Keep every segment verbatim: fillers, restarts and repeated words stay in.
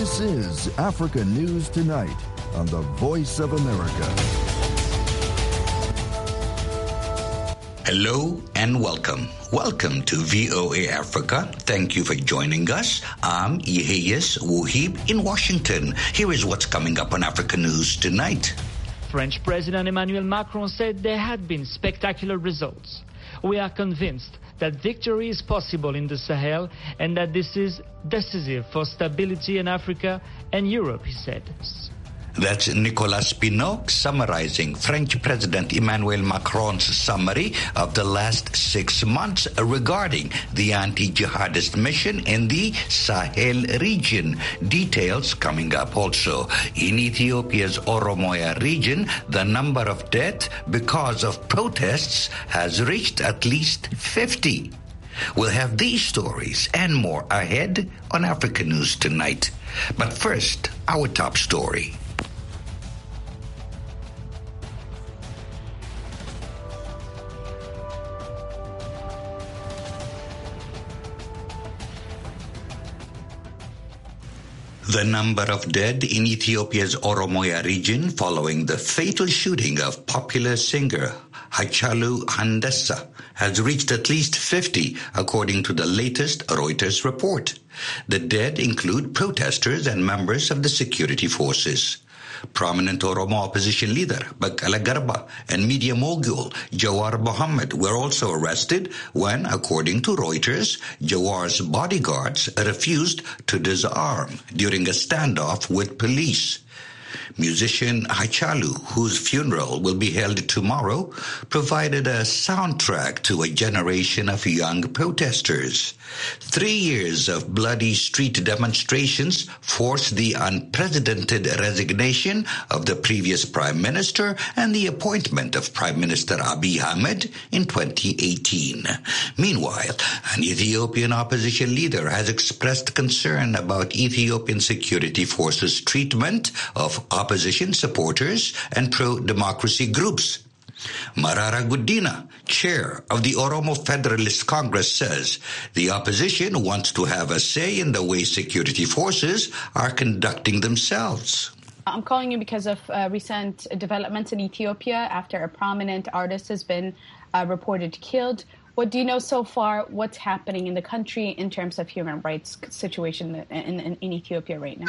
This is Africa News Tonight on the Voice of America. Hello and welcome. Welcome to V O A Africa. Thank you for joining us. I'm Yeheyes Wuhib in Washington. Here is what's coming up on Africa News Tonight. French President Emmanuel Macron said there had been spectacular results. We are convinced that victory is possible in the Sahel and that this is decisive for stability in Africa and Europe, he said. That's Nicolas Pinot summarizing French President Emmanuel Macron's summary of the last six months regarding the anti-jihadist mission in the Sahel region. Details coming up also. In Ethiopia's Oromoya region, the number of deaths because of protests has reached at least fifty. We'll have these stories and more ahead on Africa News Tonight. But first, our top story. The number of dead in Ethiopia's Oromoya region following the fatal shooting of popular singer Hachalu Hundessa has reached at least fifty, according to the latest Reuters report. The dead include protesters and members of the security forces. Prominent Oromo opposition leader Baqqala Garba and media mogul Jawar Mohammed were also arrested when, according to Reuters, Jawar's bodyguards refused to disarm during a standoff with police. Musician Hachalu, whose funeral will be held tomorrow, provided a soundtrack to a generation of young protesters. Three years of bloody street demonstrations forced the unprecedented resignation of the previous prime minister and the appointment of Prime Minister Abiy Ahmed in twenty eighteen. Meanwhile, an Ethiopian opposition leader has expressed concern about Ethiopian security forces' treatment of opposition supporters and pro-democracy groups. Marara Guddina, chair of the Oromo Federalist Congress, says the opposition wants to have a say in the way security forces are conducting themselves. I'm calling you because of uh, recent developments in Ethiopia after a prominent artist has been uh, reported killed. What do you know so far? What's happening in the country in terms of human rights situation in, in, in Ethiopia right now?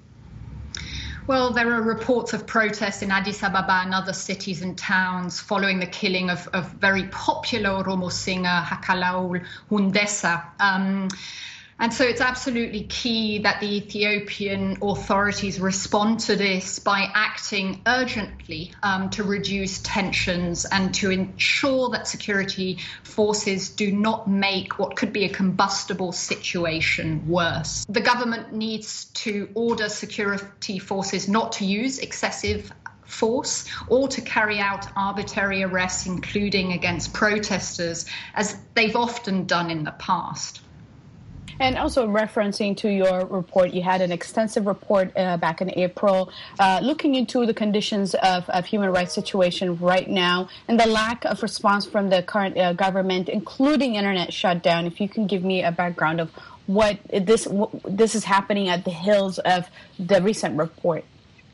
Well, there are reports of protests in Addis Ababa and other cities and towns following the killing of, of very popular Oromo singer Hachalu Hundessa. Um, And so it's absolutely key that the Ethiopian authorities respond to this by acting urgently um, to reduce tensions and to ensure that security forces do not make what could be a combustible situation worse. The government needs to order security forces not to use excessive force or to carry out arbitrary arrests, including against protesters, as they've often done in the past. And also referencing to your report, you had an extensive report uh, back in April uh, looking into the conditions of, of human rights situation right now and the lack of response from the current uh, government, including internet shutdown. If you can give me a background of what this what, this is happening at the heels of the recent report.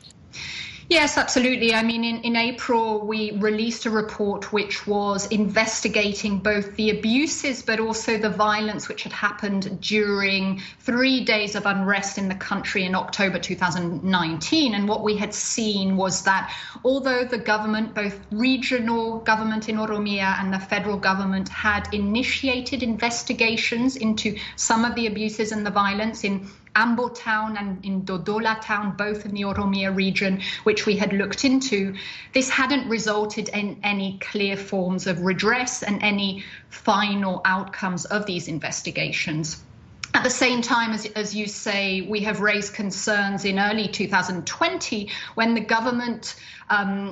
Yes, absolutely. I mean, in, in April, we released a report which was investigating both the abuses but also the violence which had happened during three days of unrest in the country in October two thousand nineteen. And what we had seen was that although the government, both regional government in Oromia and the federal government, had initiated investigations into some of the abuses and the violence in Ambo town and in Dodola town, both in the Oromia region, which we had looked into, this hadn't resulted in any clear forms of redress and any final outcomes of these investigations. At the same time, as, as you say, we have raised concerns in early two thousand twenty when the government um,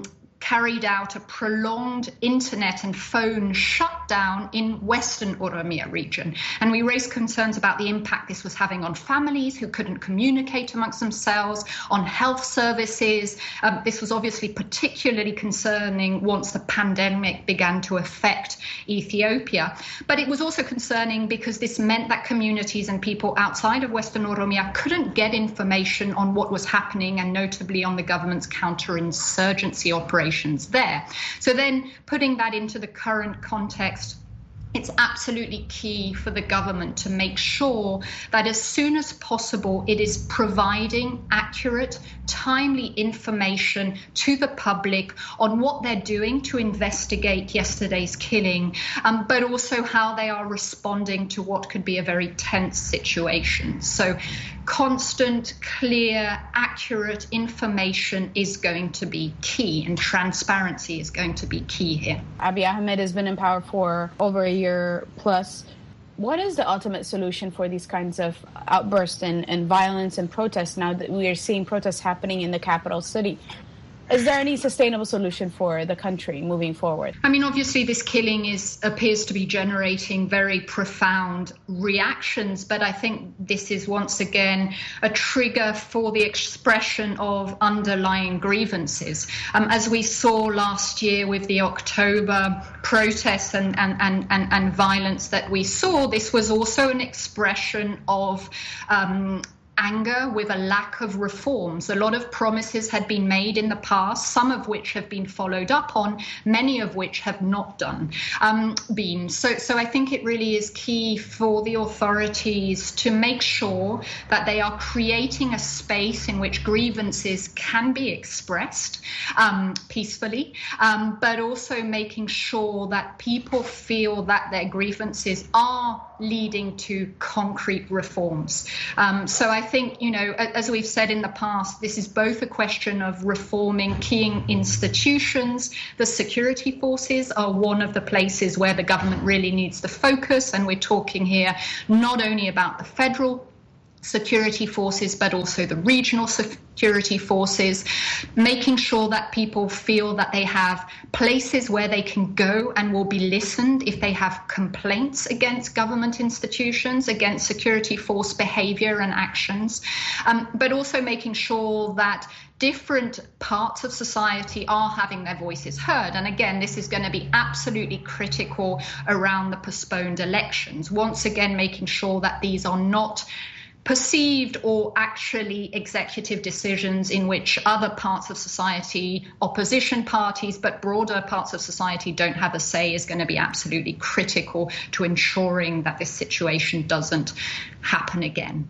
carried out a prolonged internet and phone shutdown in Western Oromia region. And we raised concerns about the impact this was having on families who couldn't communicate amongst themselves, on health services. Um, this was obviously particularly concerning once the pandemic began to affect Ethiopia. But it was also concerning because this meant that communities and people outside of Western Oromia couldn't get information on what was happening, and notably on the government's counterinsurgency operations there. So then putting that into the current context, it's absolutely key for the government to make sure that as soon as possible it is providing accurate, timely information to the public on what they're doing to investigate yesterday's killing, um, but also how they are responding to what could be a very tense situation. So constant, clear, accurate information is going to be key, and transparency is going to be key here. Abiy Ahmed has been in power for over a year plus. What is the ultimate solution for these kinds of outbursts and, and violence and protests now that we are seeing protests happening in the capital city? Is there any sustainable solution for the country moving forward? I mean, obviously, this killing is appears to be generating very profound reactions, but I think this is once again a trigger for the expression of underlying grievances. Um, as we saw last year with the October protests and, and, and, and, and violence that we saw, this was also an expression of um, anger with a lack of reforms. A lot of promises had been made in the past, some of which have been followed up on, many of which have not done um, been. So, so I think it really is key for the authorities to make sure that they are creating a space in which grievances can be expressed um, peacefully, um, but also making sure that people feel that their grievances are leading to concrete reforms. Um, so I think, you know, as we've said in the past, this is both a question of reforming key institutions. The security forces are one of the places where the government really needs to focus. And we're talking here not only about the federal security forces, but also the regional security forces, making sure that people feel that they have places where they can go and will be listened if they have complaints against government institutions, against security force behavior and actions, um, but also making sure that different parts of society are having their voices heard. And again, this is going to be absolutely critical around the postponed elections. Once again, making sure that these are not perceived or actually executive decisions in which other parts of society, opposition parties, but broader parts of society don't have a say is going to be absolutely critical to ensuring that this situation doesn't happen again.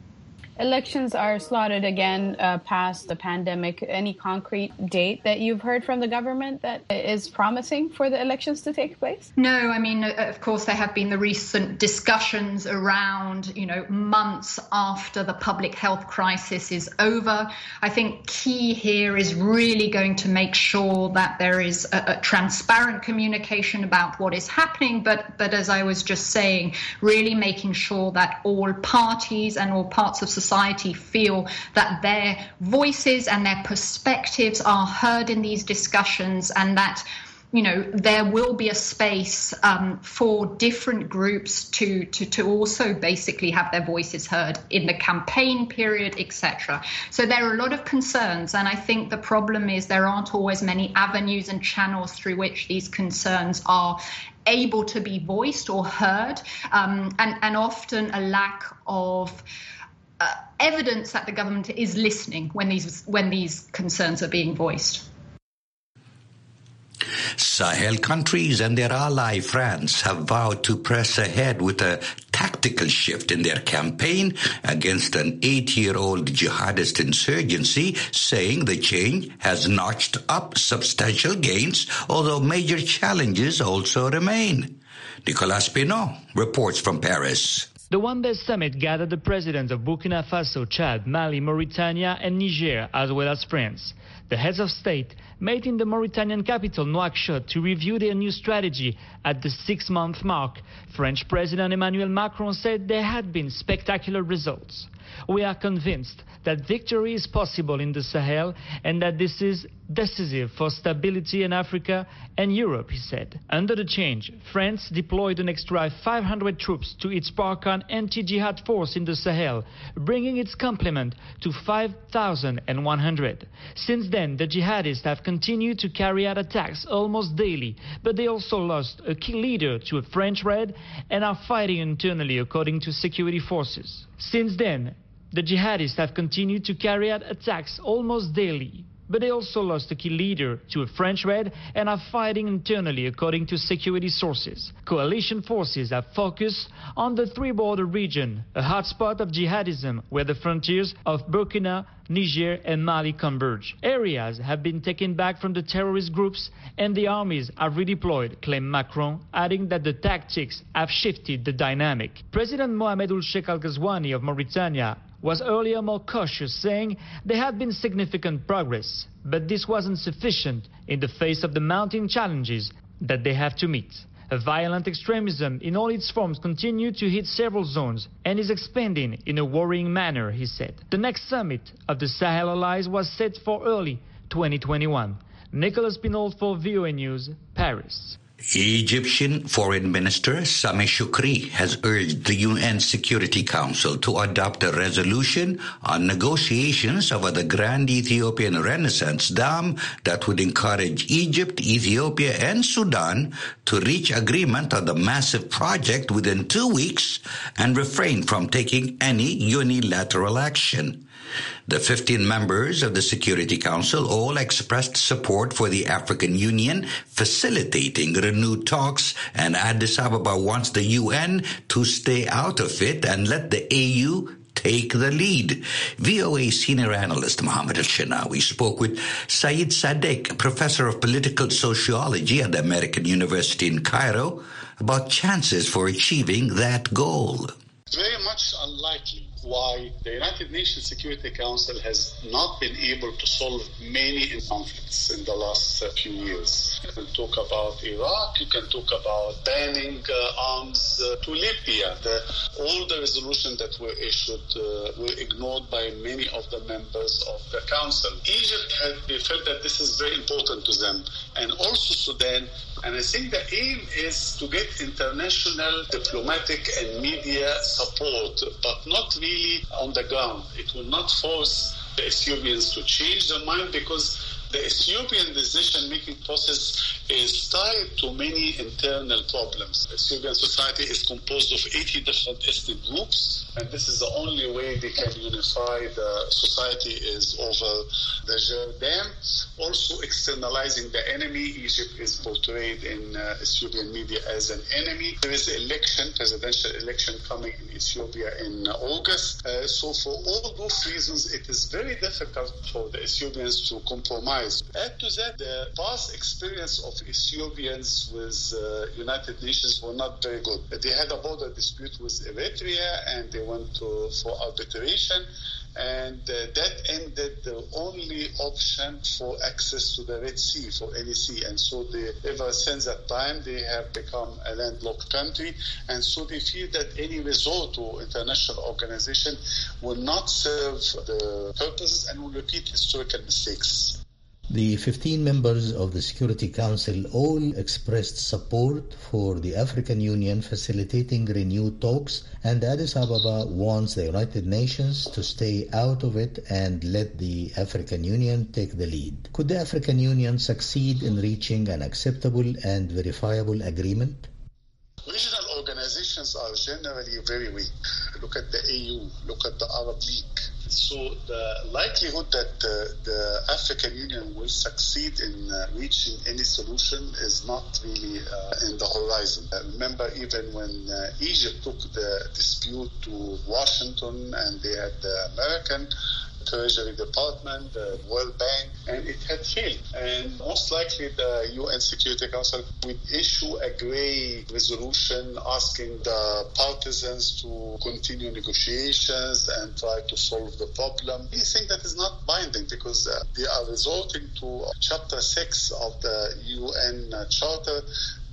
Elections are slotted again uh, past the pandemic. Any concrete date that you've heard from the government that is promising for the elections to take place? No, I mean, of course, there have been the recent discussions around, you know, months after the public health crisis is over. I think key here is really going to make sure that there is a, a transparent communication about what is happening. But, but as I was just saying, really making sure that all parties and all parts of society Society feel that their voices and their perspectives are heard in these discussions, and that, you know, there will be a space um, for different groups to, to to also basically have their voices heard in the campaign period, et cetera. So there are a lot of concerns, and I think the problem is there aren't always many avenues and channels through which these concerns are able to be voiced or heard, um, and, and often a lack of Uh, evidence that the government is listening when these when these concerns are being voiced. Sahel countries and their ally France have vowed to press ahead with a tactical shift in their campaign against an eight-year-old jihadist insurgency, saying the change has notched up substantial gains, although major challenges also remain. Nicolas Pinot reports from Paris. The One-Day Summit gathered the presidents of Burkina Faso, Chad, Mali, Mauritania and Niger, as well as France. The heads of state met in the Mauritanian capital, Nouakchott, to review their new strategy. At the six-month mark, French President Emmanuel Macron said there had been spectacular results. We are convinced that victory is possible in the Sahel and that this is decisive for stability in Africa and Europe, he said. Under the change, France deployed an extra five hundred troops to its Barkhane anti-jihad force in the Sahel, bringing its complement to five thousand one hundred. Since then, the jihadists have continued to carry out attacks almost daily, but they also lost a key leader to a French raid and are fighting internally, according to security forces. Since then, the jihadists have continued to carry out attacks almost daily, but they also lost a key leader to a French raid and are fighting internally, according to security sources. Coalition forces have focused on the three-border region, a hotspot of jihadism where the frontiers of Burkina, Niger and Mali converge. Areas have been taken back from the terrorist groups and the armies are redeployed, claimed Macron, adding that the tactics have shifted the dynamic. President Mohamed Ould Sheikh Al Ghazouani of Mauritania was earlier more cautious, saying there had been significant progress, but this wasn't sufficient in the face of the mounting challenges that they have to meet. A violent extremism in all its forms continued to hit several zones and is expanding in a worrying manner, he said. The next summit of the Sahel Allies was set for early twenty twenty-one. Nicolas Pinault for V O A News, Paris. Egyptian Foreign Minister Sameh Shoukry has urged the U N Security Council to adopt a resolution on negotiations over the Grand Ethiopian Renaissance Dam that would encourage Egypt, Ethiopia, and Sudan to reach agreement on the massive project within two weeks and refrain from taking any unilateral action. The fifteen members of the Security Council all expressed support for the African Union facilitating renewed talks, and Addis Ababa wants the U N to stay out of it and let the A U take the lead. V O A senior analyst Mohammed Al-Shinawi spoke with Saeed Sadek, professor of political sociology at the American University in Cairo, about chances for achieving that goal. Very much unlikely. Why the United Nations Security Council has not been able to solve many conflicts in the last uh, few years. You can talk about Iraq, you can talk about banning uh, arms uh, to Libya. The, all the resolutions that were issued uh, were ignored by many of the members of the Council. Egypt had they felt that this is very important to them, and also Sudan. And I think the aim is to get international diplomatic and media support, but not really on the ground. It will not force the Ethiopians to change their mind, because the Ethiopian decision-making process is tied to many internal problems. The Ethiopian society is composed of eighty different ethnic groups, and this is the only way they can unify the society is over the Jordan. Also externalizing the enemy. Egypt is portrayed in uh, Ethiopian media as an enemy. There is an election, presidential election coming in Ethiopia in uh, August. Uh, so for all those reasons, it is very difficult for the Ethiopians to compromise. Add to that, the past experience of Ethiopians with uh, United Nations were not very good. They had a border dispute with Eritrea and they went to, for arbitration. And uh, that ended the only option for access to the Red Sea for any sea. And so they, ever since that time, they have become a landlocked country. And so they feel that any resort to international organization will not serve the purposes and will repeat historical mistakes. The fifteen members of the Security Council all expressed support for the African Union facilitating renewed talks, and Addis Ababa wants the United Nations to stay out of it and let the African Union take the lead. Could the African Union succeed in reaching an acceptable and verifiable agreement? Regional organizations are generally very weak. Look at the A U, look at the Arab League. So the likelihood that uh, the African Union will succeed in uh, reaching any solution is not really uh, in the horizon. Uh, remember, even when uh, Egypt took the dispute to Washington and they had the American Treasury Department, the World Bank, and it had failed. And most likely the U N Security Council would issue a grey resolution asking the partisans to continue negotiations and try to solve the problem. We think that is not binding because uh, they are resorting to Chapter six of the U N uh, Charter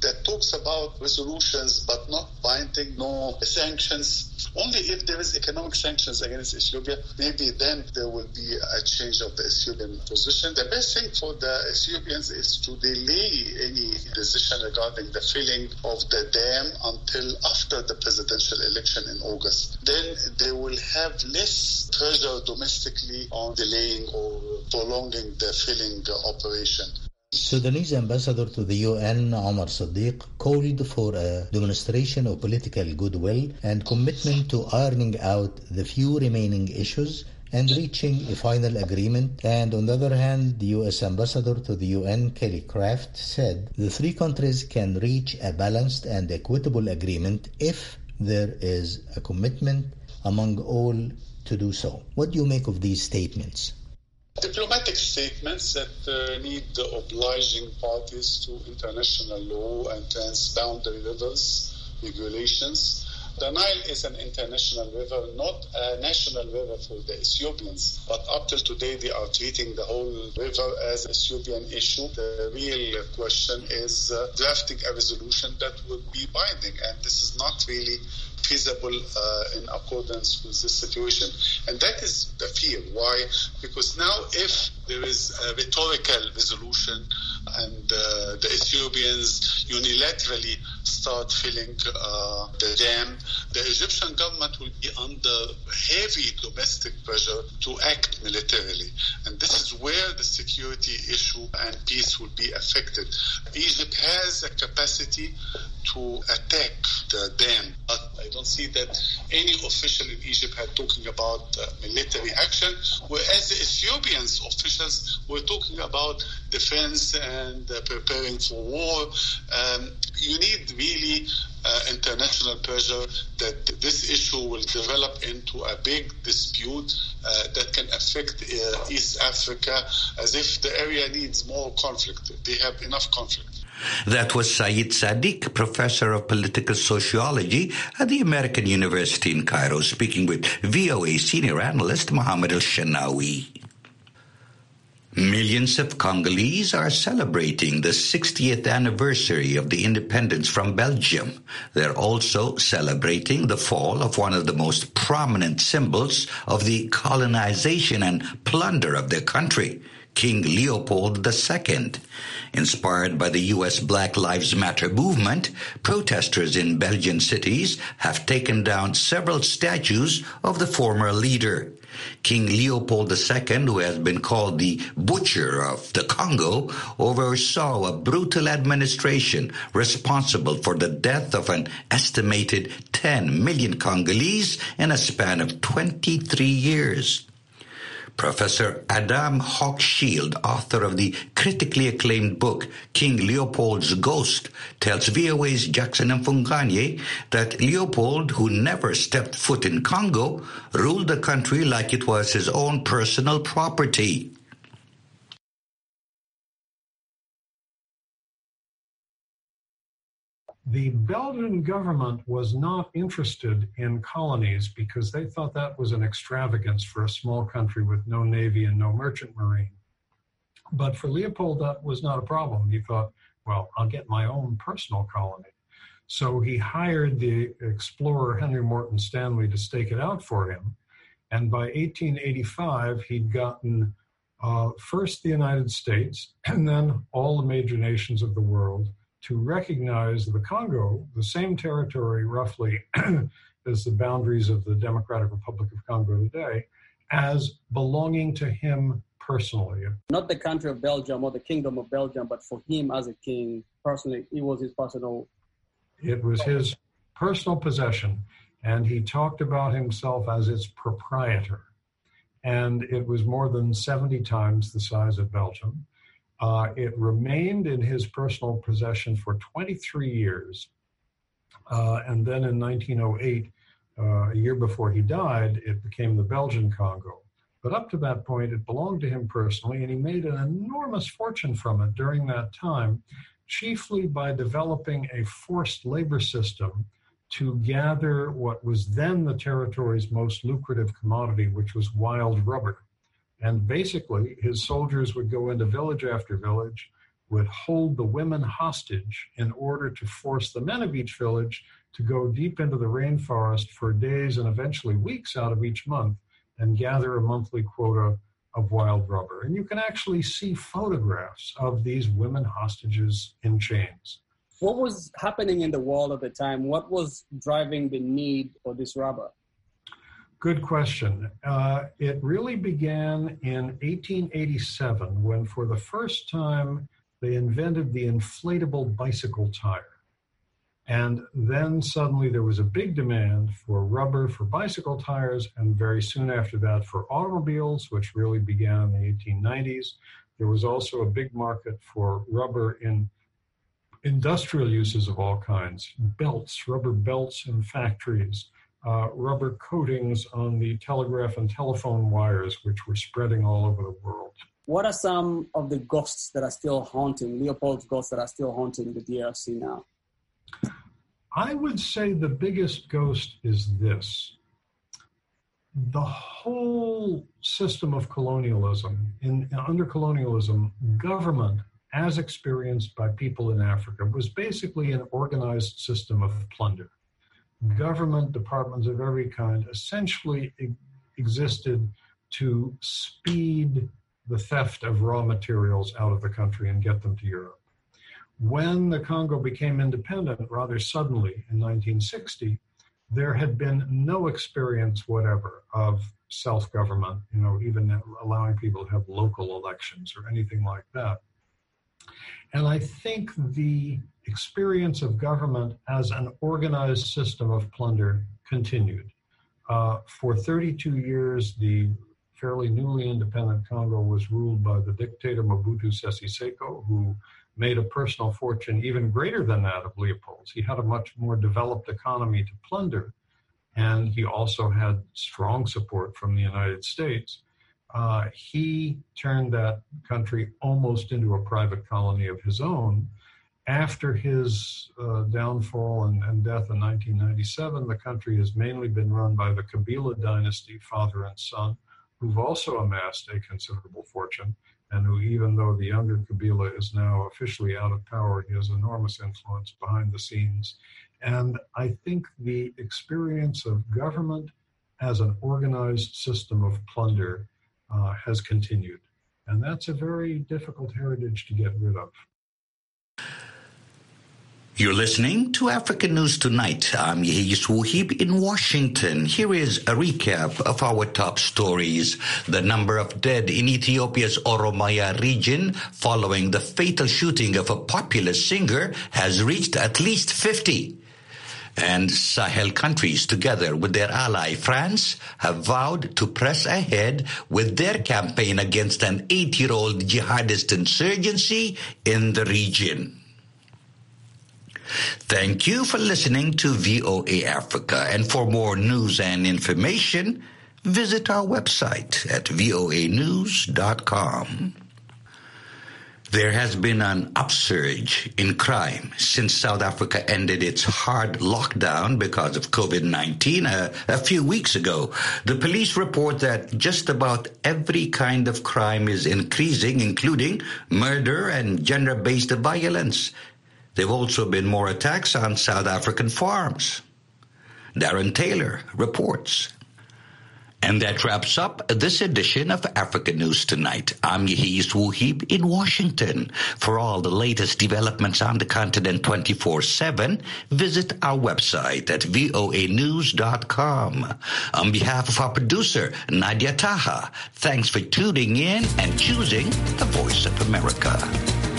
that talks about resolutions but not binding, no sanctions. Only if there is economic sanctions against Ethiopia, maybe then there will be a change of the Ethiopian position. The best thing for the Ethiopians is to delay any decision regarding the filling of the dam until after the presidential election in August. Then they will have less pressure domestically on delaying or prolonging the filling operation. Sudanese ambassador to the U N, Omar Sadiq, called for a demonstration of political goodwill and commitment to ironing out the few remaining issues and reaching a final agreement. And on the other hand, the U S ambassador to the U N, Kelly Craft, said the three countries can reach a balanced and equitable agreement if there is a commitment among all to do so. What do you make of these statements? Diplomatic statements that uh, need the obliging parties to international law and transboundary rivers regulations. The Nile is an international river, not a national river for the Ethiopians. But up till today, they are treating the whole river as an Ethiopian issue. The real question is uh, drafting a resolution that would be binding. And this is not really feasible uh, in accordance with this situation. And that is the fear. Why? Because now if there is a rhetorical resolution and uh, the Ethiopians unilaterally start filling uh, the dam, the Egyptian government will be under heavy domestic pressure to act militarily. And this is where the security issue and peace will be affected. Egypt has a capacity to attack the dam, but I don't see that any official in Egypt had talking about uh, military action, whereas the Ethiopians officials were talking about defense and uh, preparing for war. Um, you need really uh, international pressure that this issue will develop into a big dispute uh, that can affect uh, East Africa, as if the area needs more conflict. They have enough conflict. That was Saeed Sadiq, professor of political sociology at the American University in Cairo, speaking with V O A senior analyst Mohammed El-Shanawi. Millions of Congolese are celebrating the sixtieth anniversary of the independence from Belgium. They're also celebrating the fall of one of the most prominent symbols of the colonization and plunder of their country, King Leopold the Second. Inspired by the U S Black Lives Matter movement, protesters in Belgian cities have taken down several statues of the former leader. King Leopold the Second, who has been called the Butcher of the Congo, oversaw a brutal administration responsible for the death of an estimated ten million Congolese in a span of twenty-three years. Professor Adam Hochschild, author of the critically acclaimed book King Leopold's Ghost, tells V O A's Jackson Mfunganye that Leopold, who never stepped foot in Congo, ruled the country like it was his own personal property. The Belgian government was not interested in colonies because they thought that was an extravagance for a small country with no navy and no merchant marine. But for Leopold, that was not a problem. He thought, well, I'll get my own personal colony. So he hired the explorer Henry Morton Stanley to stake it out for him. And by eighteen eighty-five, he'd gotten uh, first the United States and then all the major nations of the world to recognize the Congo, the same territory roughly as the boundaries of the Democratic Republic of Congo today, as belonging to him personally. Not the country of Belgium or the kingdom of Belgium, but for him as a king, personally, it was his personal. It was his personal possession, and he talked about himself as its proprietor. And it was more than seventy times the size of Belgium. Uh, it remained in his personal possession for twenty-three years. Uh, and then in nineteen oh eight, uh, a year before he died, it became the Belgian Congo. But up to that point, it belonged to him personally, and he made an enormous fortune from it during that time, chiefly by developing a forced labor system to gather what was then the territory's most lucrative commodity, which was wild rubber. And basically, his soldiers would go into village after village, would hold the women hostage in order to force the men of each village to go deep into the rainforest for days and eventually weeks out of each month and gather a monthly quota of wild rubber. And you can actually see photographs of these women hostages in chains. What was happening in the world at the time? What was driving the need for this rubber? Good question. Uh, it really began in eighteen eighty-seven when, for the first time, they invented the inflatable bicycle tire. And then suddenly there was a big demand for rubber for bicycle tires, and very soon after that for automobiles, which really began in the eighteen nineties. There was also a big market for rubber in industrial uses of all kinds, belts, rubber belts in factories, uh, rubber coatings on the telegraph and telephone wires, which were spreading all over the world. What are some of the ghosts that are still haunting, Leopold's ghosts that are still haunting the D R C now? I would say the biggest ghost is this. The whole system of colonialism, in, under colonialism, government, as experienced by people in Africa, was basically an organized system of plunder. Government departments of every kind essentially e- existed to speed the theft of raw materials out of the country and get them to Europe. When the Congo became independent rather suddenly in nineteen sixty, there had been no experience whatever of self-government, you know, even allowing people to have local elections or anything like that. And I think the experience of government as an organized system of plunder continued. Uh, for thirty-two years, the fairly newly independent Congo was ruled by the dictator Mobutu Sese Seko, who made a personal fortune even greater than that of Leopold's. He had a much more developed economy to plunder, and he also had strong support from the United States. Uh, he turned that country almost into a private colony of his own. After his uh, downfall and, and death in nineteen ninety-seven, the country has mainly been run by the Kabila dynasty, father and son, who've also amassed a considerable fortune, and who, even though the younger Kabila is now officially out of power, he has enormous influence behind the scenes. And I think the experience of government as an organized system of plunder uh, has continued. And that's a very difficult heritage to get rid of. You're listening to African News Tonight. I'm Yehis Wuhib in Washington. Here is a recap of our top stories. The number of dead in Ethiopia's Oromia region following the fatal shooting of a popular singer has reached at least fifty. And Sahel countries, together with their ally France, have vowed to press ahead with their campaign against an eight-year-old jihadist insurgency in the region. Thank you for listening to V O A Africa, and for more news and information, visit our website at V O A news dot com. There has been an upsurge in crime since South Africa ended its hard lockdown because of COVID nineteen a, a few weeks ago. The police report that just about every kind of crime is increasing, including murder and gender-based violence. There have also been more attacks on South African farms. Darren Taylor reports. And that wraps up this edition of African News Tonight. I'm Yehis Wuhib in Washington. For all the latest developments on the continent twenty-four seven, visit our website at V O A news dot com. On behalf of our producer, Nadia Taha, thanks for tuning in and choosing the Voice of America.